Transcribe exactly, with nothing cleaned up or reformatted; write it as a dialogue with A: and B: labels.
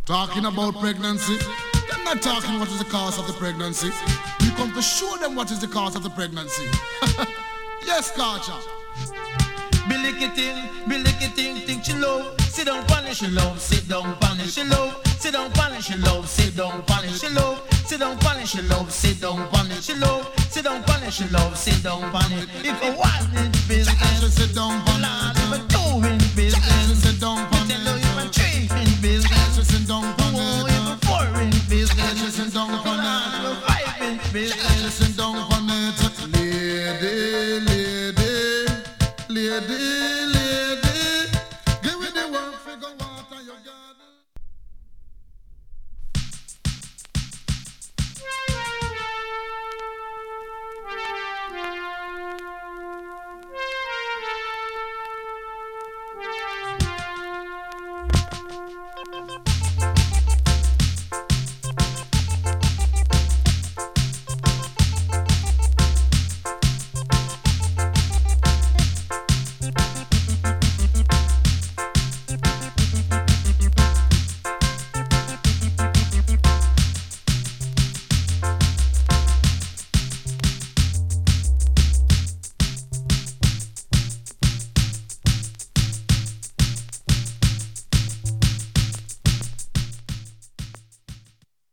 A: Talking about pregnancy, they're not talking what is the cause of the pregnancy. You come to show them what is the cause of the pregnancy. Yes, Karcha.
B: Billy Kitting, Billy Kitting, think she love. Sit down, punish she love. Sit down, punish she love. Sit down, punish she love. Sit down, punish she love. Sit down, punish she love. Sit down, punish she love. Sit down, punish she love. Sit down, punish. If you want it business,
A: sit down, punish.
B: If you doing business,
A: sit down, punish.